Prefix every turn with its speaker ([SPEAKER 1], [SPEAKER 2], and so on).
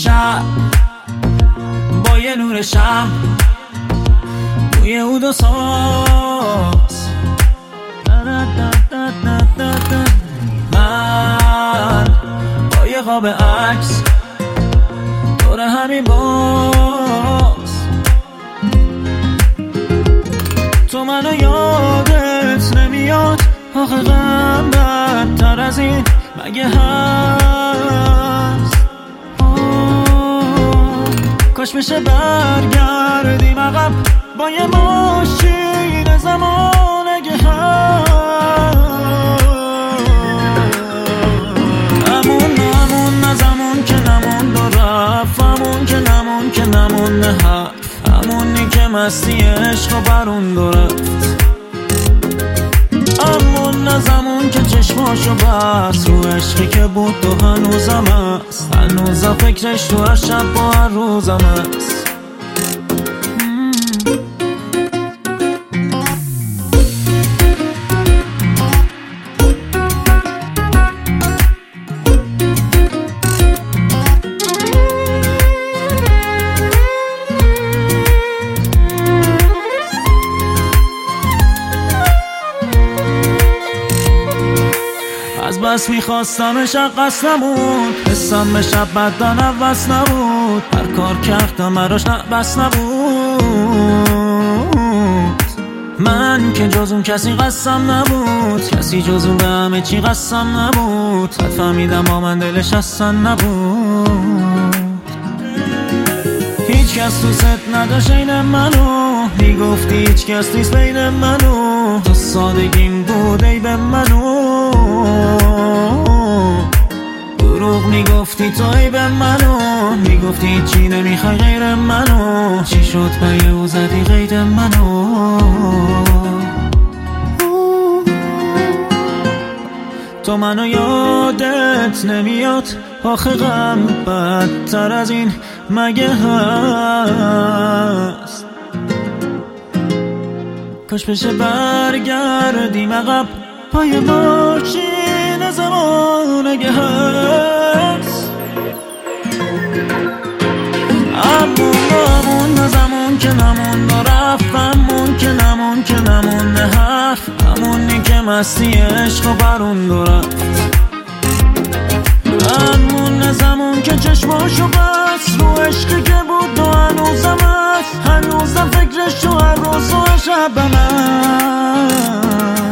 [SPEAKER 1] شب با یه نور شم بوی عود و ساز، من با یه قاب عکس دور همین باز. تو منو یادت نمیاد آخه غم بدتر از این مگه هست؟ کاش بشه برگردیم عقب با یه ماشین زمان اگه هست. همون نه زمان که نمون دو رفت، همون که نمون که نمون نه حرف، همونی که مستی عشق و برون دو رفت. همون نه زمان که چشماشو بست رو عشقی که بود تو هنوزم هست، هنوزم فکرش تو هر شب با هر روزم هست. از بس میخواستمش قصد نبود، حسم به شب بدن عوض نبود، هر کار کردم براش بس نبود. من که جز اون کسی قسم نبود، کسی جز اون به همه چی قسم نبود، حد فهمیدم با من دلش اصلا نبود. هیچ کس تو ست نداشت این منو، میگفتی هیچ کس نیست بین منو، تو سادگیم بود ای به منو. دروغ میگفتی تو ای به منو، میگفتی چی نمیخوای غیر منو، چی شد پای او زدی غیر منو. تو منو یادت نمیاد آخه غم بدتر از این مگه هست؟ کاش بشه برگردیم عقب پای ماشین زمان اگه هست. همون نه زمان که نمون و رفت، همون که نمون که نمون نه حرف، همونی که مستی عشق و برون دو رفت. همون نه زمان که چشماشو بست رو عشقی که بود و هنوزم هست، هنوزم فکرش تو هر روز و شبم هست.